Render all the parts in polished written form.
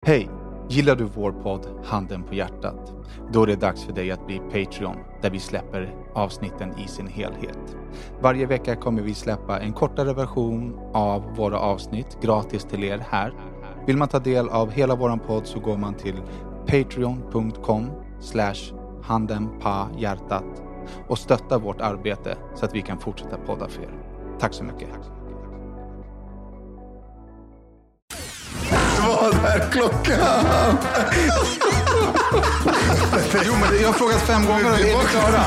Hej! Gillar du vår podd Handen på hjärtat? Då är det dags för dig att bli Patreon, där vi släpper avsnitten i sin helhet. Varje vecka kommer vi släppa en kortare version av våra avsnitt gratis till er här. Vill man ta del av hela våran podd så går man till patreon.com/handenpahjärtat och stöttar vårt arbete så att vi kan fortsätta podda för er. Tack så mycket! Vad är klockan? Jo, men jag har frågat 5 gånger och är vi klara?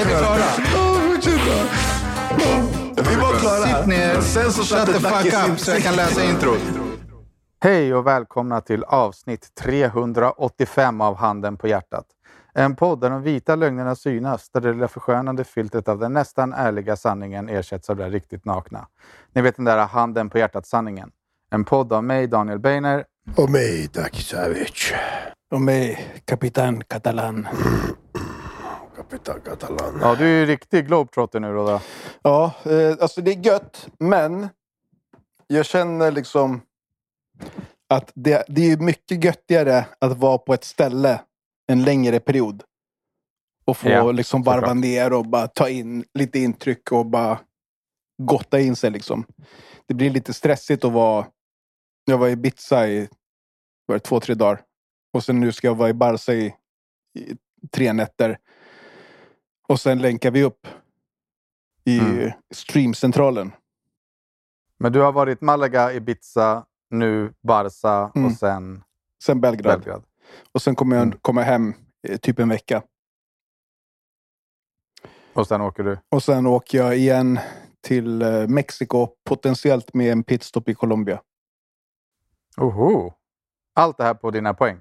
Vi var klara. Sitt ner, sen så shut the fuck up så jag kan läsa introt. Hej och välkomna till avsnitt 385 av Handen på hjärtat. En podd där de vita lögnerna synas, där det lilla förskönande filtret av den nästan ärliga sanningen ersätts av det riktigt nakna. Ni vet den där Handen på hjärtat-sanningen. En podd av mig, Daniel Beiner. Och mig, Taki Savic. Och mig, Kapitan Catalan. Kapitan Catalan. Ja, du är ju riktig globetrotter nu då. Ja, alltså det är gött, men jag känner liksom att det är mycket göttigare att vara på ett ställe en längre period. Och få liksom varva ner och bara ta in lite intryck och bara gotta in sig liksom. Det blir lite stressigt att vara... Jag var i Ibiza i 2-3 dagar. Och sen nu ska jag vara i Barca i 3 nätter. Och sen länkar vi upp i streamcentralen. Men du har varit Malaga, Ibiza, nu Barca och sen Belgrad. Och sen kommer jag komma hem typ en vecka. Och sen åker du? Och sen åker jag igen till Mexiko. Potentiellt med en pitstop i Colombia. Oho. Allt det här på dina poäng?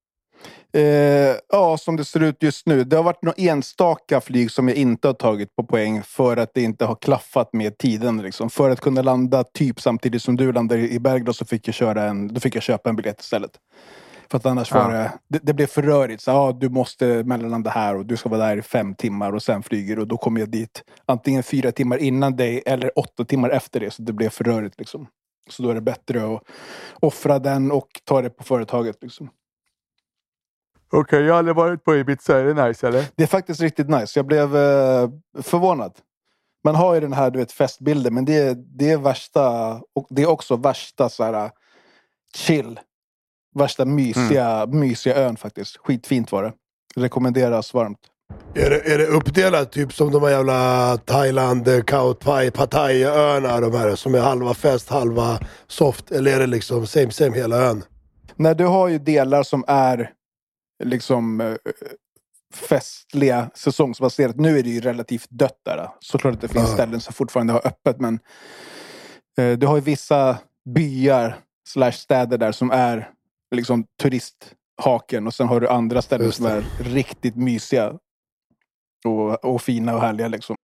Ja, som det ser ut just nu. Det har varit några enstaka flyg som jag inte har tagit på poäng för att det inte har klaffat med tiden. Liksom. För att kunna landa typ samtidigt som du landar i Belgrad så fick jag köpa en biljett istället. För att annars var det blev för rörigt. Så, du måste mellanlanda här och du ska vara där i 5 timmar och sen flyger och då kommer jag dit antingen 4 timmar innan dig eller 8 timmar efter det. Så det blev för rörigt liksom. Så då är det bättre att offra den och ta det på företaget liksom. Okej, jag har aldrig varit på Ibiza. Är det nice eller? Det är faktiskt riktigt nice. Jag blev förvånad. Man har ju den här, du vet, festbilden. Men det är värsta... Och det är också värsta så här chill. Värsta mysiga ön faktiskt. Skitfint var det. Rekommenderas varmt. Är det uppdelat typ som de här jävla Thailand, Khao Thai, Pattaya-öarna, de här som är halva fest, halva soft? Eller är det liksom same hela ön? Nej, du har ju delar som är liksom festliga, säsongsbaserat. Nu är det ju relativt dött där. Såklart att det finns ställen som fortfarande har öppet, men du har ju vissa byar / städer där som är liksom turisthaken och sen har du andra ställen som är riktigt mysiga och fina och härliga liksom.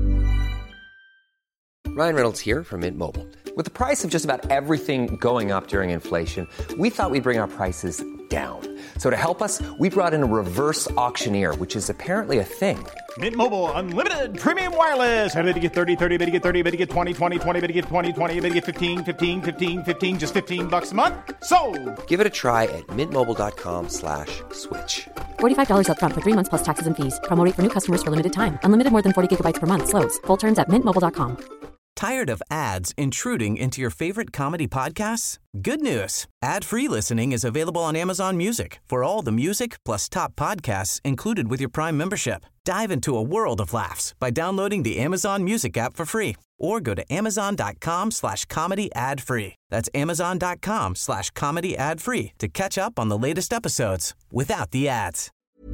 Ryan Reynolds here from Mint Mobile. With the price of just about everything going up during inflation, we thought we'd bring our prices down. So to help us, we brought in a reverse auctioneer, which is apparently a thing. Mint Mobile Unlimited Premium Wireless. How to get 30, 30, bit to get 30, bit to get 20, 20, 20, bit to get 20, 20, bit to get 15, 15, 15, 15, just $15 a month? Sold! Give it a try at mintmobile.com/switch. $45 up front for 3 months plus taxes and fees. Promo rate for new customers for limited time. Unlimited more than 40 gigabytes per month. Slows full terms at mintmobile.com. Tired of ads intruding into your favorite comedy podcasts? Good news. Ad-free listening is available on Amazon Music for all the music plus top podcasts included with your Prime membership. Dive into a world of laughs by downloading the Amazon Music app for free or go to amazon.com/comedy ad-free. That's amazon.com/comedy ad-free to catch up on the latest episodes without the ads.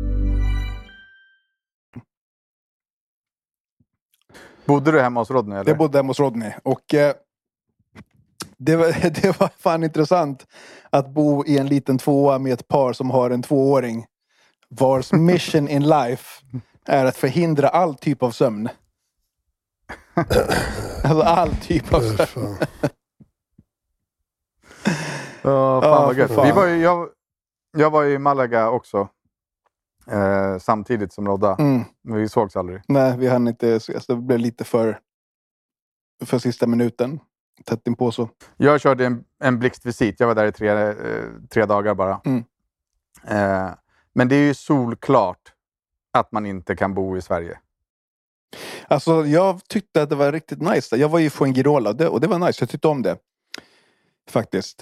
Bodde du hemma hos Rodney eller? Jag bodde hemma hos Rodney och det var fan intressant att bo i en liten tvåa med ett par som har en 2-åring vars mission in life är att förhindra all typ av sömn. Alltså all typ av sömn. Fan vad gött. Jag var i Malaga också. Samtidigt som Rodda. Men vi sågs aldrig. Nej, vi hann inte ses. Det blev lite för sista minuten. tätt inpå så. Jag körde en blixtvisit. Jag var där i tre dagar bara. Men det är ju solklart att man inte kan bo i Sverige. Alltså jag tyckte att det var riktigt nice. Jag var ju på en Fuengirola och det var nice. Jag tyckte om det. Faktiskt.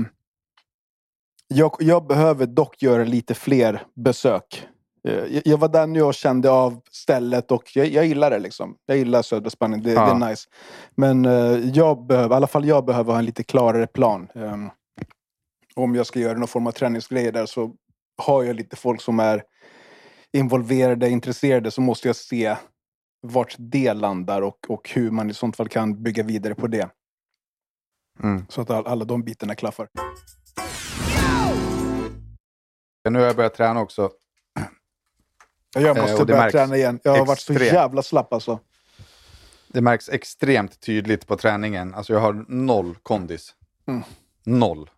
Jag behöver dock göra lite fler besök. Jag var där nu och kände av stället och jag gillar det liksom. Jag gillar södra Spanien, det är nice. Men jag behöver ha en lite klarare plan. Om jag ska göra någon form av träningsgrejer där så har jag lite folk som är involverade, intresserade, så måste jag se vart det landar och hur man i sånt fall kan bygga vidare på det. Så att alla de bitarna klaffar. Nu har jag börjat träna också. Jag måste börja träna igen. Jag har varit så jävla slapp alltså. Det märks extremt tydligt på träningen. Alltså jag har 0 kondis. 0.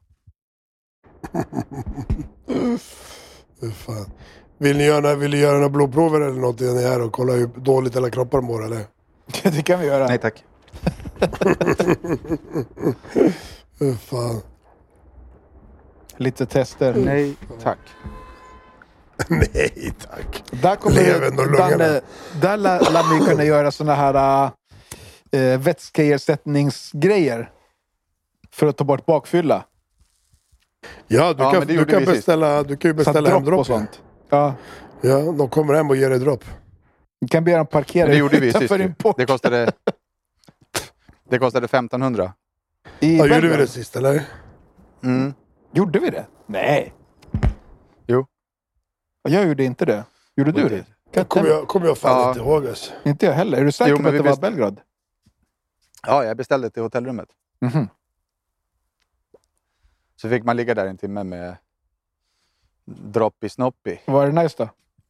Fan. Vill ni göra några blodprover eller något när ni är här och kolla hur dåligt alla kroppar mår eller? Det kan vi göra. Nej tack. Fan. Lite tester. Nej tack. Nej tack. Där kommer där lär vi kunna göra såna här vätskeersättningsgrejer för att ta bort bakfylla. Ja, du kan ju beställa hem dropp och sånt. Ja, de kommer hem och ger dig dropp. Du kan be dem parkera. Det gjorde vi sist. Det kostade 1500. Gjorde vi det sist eller? Gjorde vi det? Nej. Jo. Jag gjorde inte det. Gjorde du det? Kommer jag fan inte ihåg oss. Inte jag heller. Är du säker på att det var Belgrad? Ja, jag beställde till hotellrummet. Så fick man ligga där en timme med dropp i snoppi. Var det nice då?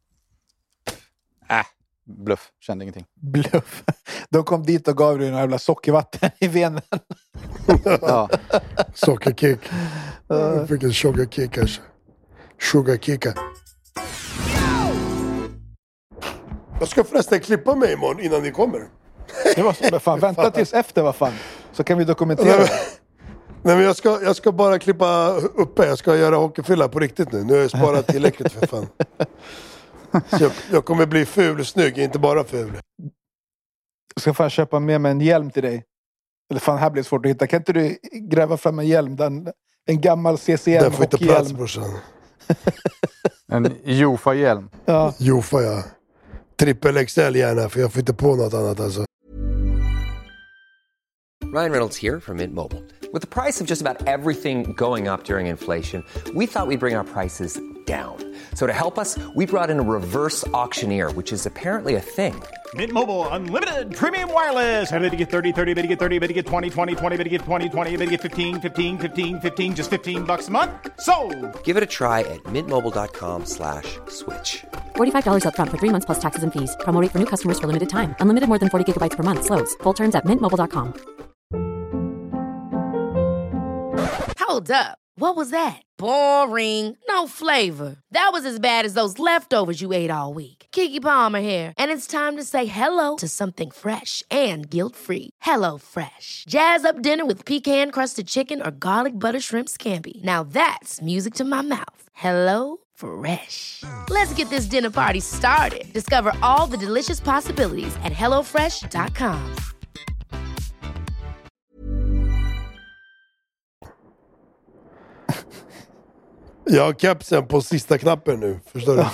Bluff. Kände ingenting. Bluff. De kom dit och gav dig en jävla sockervatten i venen. Ja. Sockerkick. Jag fick en sugarkick kanske. Sugarkicka. Jag ska förresten klippa mig imorgon innan ni kommer. Det var så, fan. Vänta tills efter, vad fan. Så kan vi dokumentera det. Nej, men jag ska bara klippa uppe. Jag ska göra hockeyfylla på riktigt nu. Nu har jag sparat tillräckligt för fan. Så jag kommer bli ful snygg, inte bara ful. Jag ska fan köpa med mig en hjälm till dig. Eller fan, här blir det svårt att hitta. Kan inte du gräva fram en hjälm? En gammal CCM den får inte plats, brorsan. En Jofa-hjälm. Ja. Jofa, ja. Trippel XL gärna, för jag får inte på något annat alltså. Ryan Reynolds here from Mint Mobile. With the price of just about everything going up during inflation, we thought we'd bring our prices down. So to help us, we brought in a reverse auctioneer, which is apparently a thing. Mint Mobile Unlimited Premium Wireless. How to get 30, 30, bit to get 30, bit to get 20, 20, 20, bit to get 20, 20, bit to get 15, 15, 15, 15, just $15 a month? Sold! Give it a try at mintmobile.com/switch. $45 up front for 3 months plus taxes and fees. Promo rate for new customers for limited time. Unlimited more than 40 gigabytes per month. Slows full terms at mintmobile.com. Hold up. What was that? Boring. No flavor. That was as bad as those leftovers you ate all week. Keke Palmer here. And it's time to say hello to something fresh and guilt-free. Hello Fresh. Jazz up dinner with pecan-crusted chicken or garlic butter shrimp scampi. Now that's music to my mouth. Hello Fresh. Let's get this dinner party started. Discover all the delicious possibilities at hellofresh.com. Jag har kepsen på sista knappen nu, förstår du?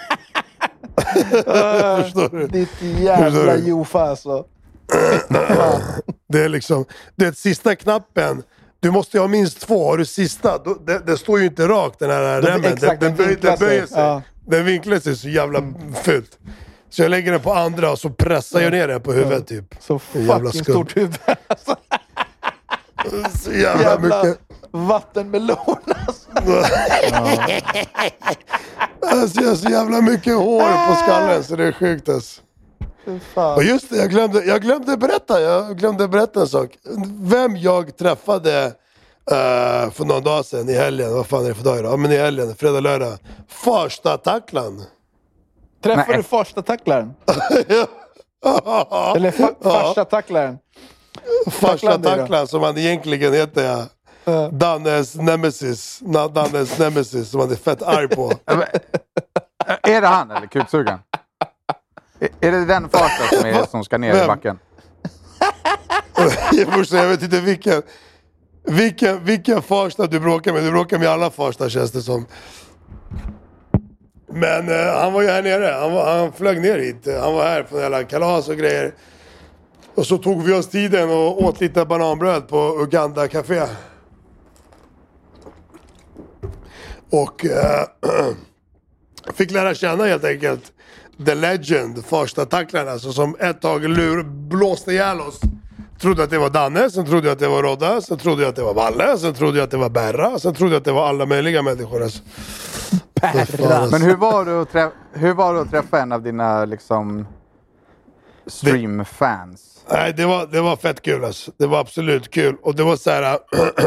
Förstår du? Ditt jävla Jofa alltså. Det är liksom, det är sista knappen. Du måste ju ha minst 2, har du sista, det står ju inte rakt den här remmen. Exakt, den böjer sig. Ja. Den vinklar sig så jävla fult. Så jag lägger den på andra och så pressar jag ner den på huvudet typ. Så fucking stort huvud alltså. Så jävla mycket vattenmelon alltså. Alltså jag har så jävla mycket hår på skallen så det är sjukt alltså. Och just det, jag glömde berätta en sak. Vem jag träffade för någon dag sedan i helgen. Vad fan är det för dag idag? Ja, men i helgen, fredag, lördag. Farsta-tacklaren. Träffade du Farsta-tacklaren? Eller Farsta-tacklaren? Farsta Tacklan som han egentligen heter. Dannes Nemesis. Dannes Nemesis som han är fett arg på. Är det han eller kuksugan? Är det den Farsta som ska ner i backen? Jag vet inte vilken Farsta du bråkar med. Du bråkar med alla Farsta, känns det som. Men han var ju här nere. Han flög ner hit. Han var här på hela kalas och grejer. Och så tog vi oss tiden och åt lite bananbröd på Uganda Café. Och fick lära känna helt enkelt The Legend, Farsta Tacklarna, alltså, som ett tag blåste ihjäl oss. Trodde att det var Danne, sen trodde jag att det var Rodda, sen trodde jag att det var Valle, sen trodde jag att det var Berra, sen trodde jag att det var alla möjliga människor. Alltså. Men hur var det att träffa en av dina liksom streamfans? Nej, det var fett kul alltså. Det var absolut kul. Och det var så här.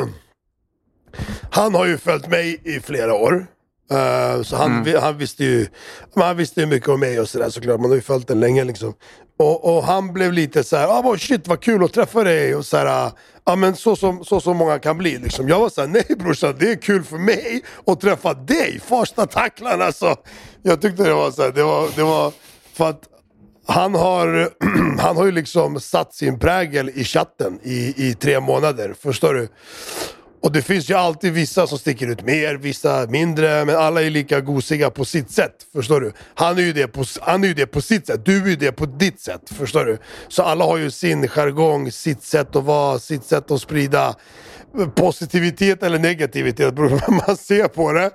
Han har ju följt mig i flera år. Så han visste ju mycket om mig och sådär, såklart. Man har ju följt den länge liksom. Och han blev lite så här, shit vad kul att träffa dig. Och så här, men så som många kan bli liksom. Jag var så här, nej brorsan, det är kul för mig att träffa dig, Farsta Tacklan alltså. Jag tyckte det var så här, det var för att han har ju liksom satt sin prägel i chatten i 3 månader, förstår du? Och det finns ju alltid vissa som sticker ut mer, vissa mindre, men alla är lika gosiga på sitt sätt, förstår du? Han är ju det på sitt sätt, du är ju det på ditt sätt, förstår du? Så alla har ju sin jargong, sitt sätt att vara, sitt sätt att sprida positivitet eller negativitet, beror på hur man ser på det.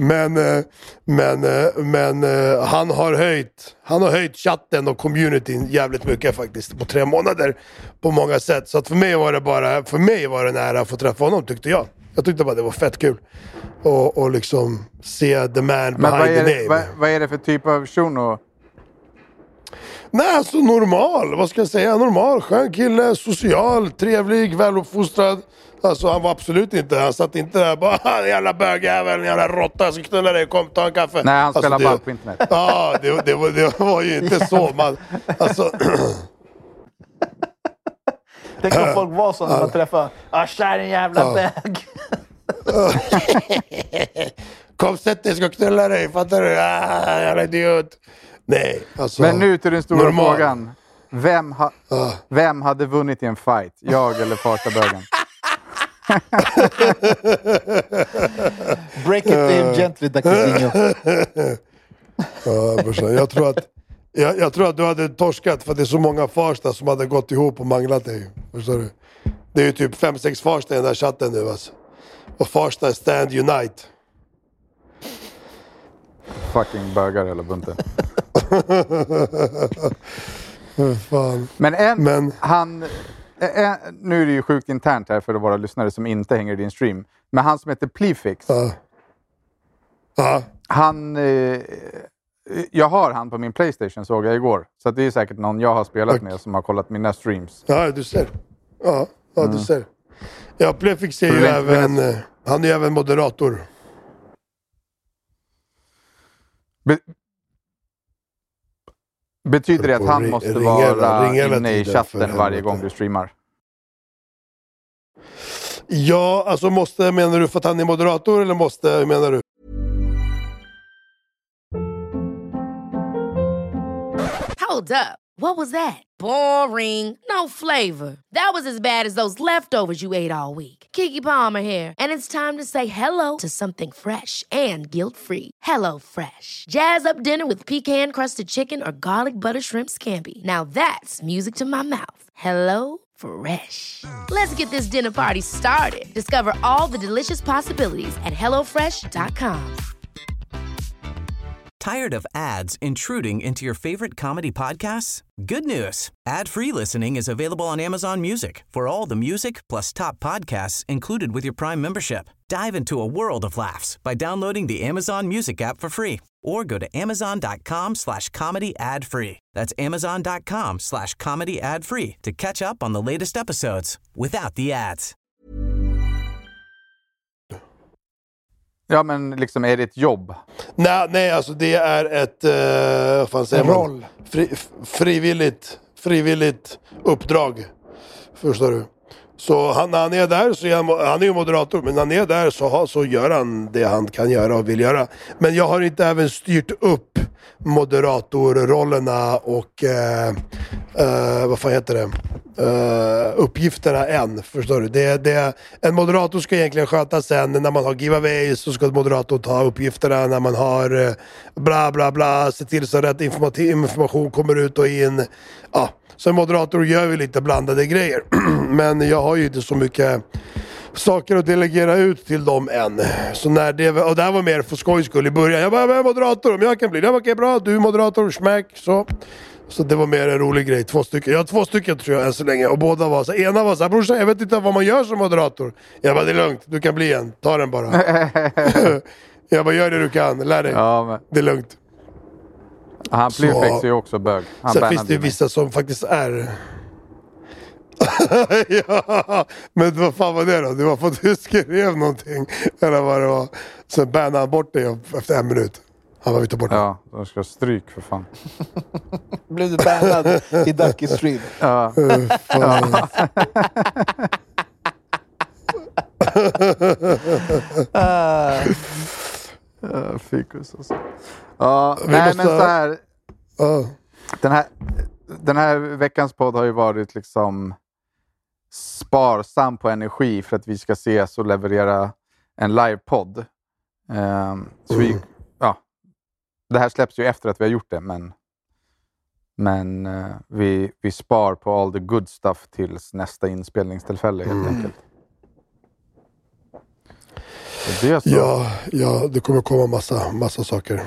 Men han har höjt chatten och communityn jävligt mycket faktiskt på 3 månader på många sätt. Så att för mig var det nära att få träffa honom, tyckte jag. Jag tyckte bara det var fett kul och liksom se the man behind the name. Vad är det för typ av shuno? Nej, alltså normal, vad ska jag säga? Normal, skön kille, social, trevlig, väluppfostrad. Alltså han var absolut inte, han satt inte där bara jävla bögjävel, jävla råtta, jag ska knulla dig, kom ta en kaffe. Nej, han spelar bara på internet. Ja, det var ju inte så, man. Alltså. Tänk om folk var så när man träffar, kär en jävla bög. Kom sätt dig, ska knulla dig, fattar du? Jävla idiot. Nej, alltså. Men nu till den stora frågan. Vem hade vunnit i en fight? Jag eller Farsta bögen? Break it to him gently, Dacasinho. Jag tror att du hade torskat för att det är så många Farsta som hade gått ihop och manglat dig. Förstår du? Det är ju typ 5-6 Farsta i den där chatten nu alltså. Och Farsta stand unite. Fucking bögar eller bunten. Fan. Men nu är det ju sjukt internt här för våra lyssnare som inte hänger i din stream. Men han som heter Plefix. Han... jag har han på min PlayStation, såg jag igår. Så det är säkert någon jag har spelat med som har kollat mina streams. Ja, du ser. Ja, du ser. Ja, Plefix är ju även... han är ju även moderator. Betyder det att han måste vara inne i chatten varje gång du streamar? Ja, alltså menar du för att han är moderator eller menar du? Hold up. What was that? Boring. No flavor. That was as bad as those leftovers you ate all week. Keke Palmer here, and it's time to say hello to something fresh and guilt-free. Hello Fresh. Jazz up dinner with pecan-crusted chicken or garlic butter shrimp scampi. Now that's music to my mouth. Hello Fresh. Let's get this dinner party started. Discover all the delicious possibilities at hellofresh.com. Tired of ads intruding into your favorite comedy podcasts? Good news. Ad-free listening is available on Amazon Music for all the music plus top podcasts included with your Prime membership. Dive into a world of laughs by downloading the Amazon Music app for free or go to amazon.com/comedy ad-free. That's amazon.com/comedy ad-free to catch up on the latest episodes without the ads. Ja, men liksom är det ett jobb? Nej, alltså det är ett vad fan säger man? Roll. Frivilligt uppdrag. Förstår du? Så när han är där så är han är ju moderator, men när han är där så gör han det han kan göra och vill göra. Men jag har inte även styrt upp moderatorrollerna och vad fan heter det? Uppgifterna än, förstår du? En moderator ska egentligen sköta sen när man har giveaways, så ska moderator ta uppgifterna när man har bla bla bla, se till så rätt information kommer ut och in. Ja, så en moderator gör vi lite blandade grejer. Men jag har ju inte så mycket saker att delegera ut till dem än. Så när och det här var mer för skojs skull i början. Jag bara, jag är moderator, om jag kan bli det. Var okej, bra, du är moderator, smack, så det var mer en rolig grej, 2 stycken. Jag har 2 stycken tror jag än så länge. Och båda var så, ena var så här, brorsan, jag vet inte vad man gör som moderator. Jag bara, det är lugnt, du kan bli en, ta den bara. Jag bara, gör det du kan, lär dig. Ja, men... Det är lugnt. Han Plyfex är ju också bög. Sen finns det vissa som faktiskt är... Ja, men vad fan var det då? Det var för att du skrev någonting. Eller vad det var. Sen bannade han bort det efter 1 minut. Han var ute borta. Ja, de ska stryk för fan. Blev du bannad i Ducky Stream? Ja. Fikus alltså. Ja, nej men så här. Den här veckans podd har ju varit liksom sparsam på energi för att vi ska ses och leverera en livepodd. Så det här släpps ju efter att vi har gjort det, men vi spar på all the good stuff tills nästa inspelningstillfälle helt enkelt. Det är så. Ja, det kommer komma massa saker.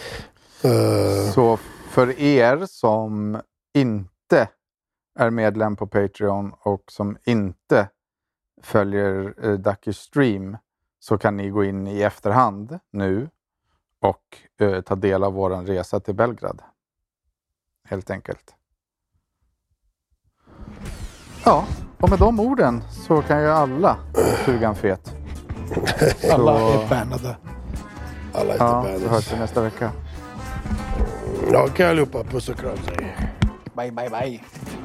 Så för er som inte är medlem på Patreon och som inte följer Ducky Stream, så kan ni gå in i efterhand nu och ta del av våran resa till Belgrad. Helt enkelt. Ja, och med de orden så kan ju alla suga en fet. Alla är bannade. Alla är inte bannade. Så hörs vi nästa vecka. Ja, kan jag allihopa. Puss och kram. Bye, bye, bye.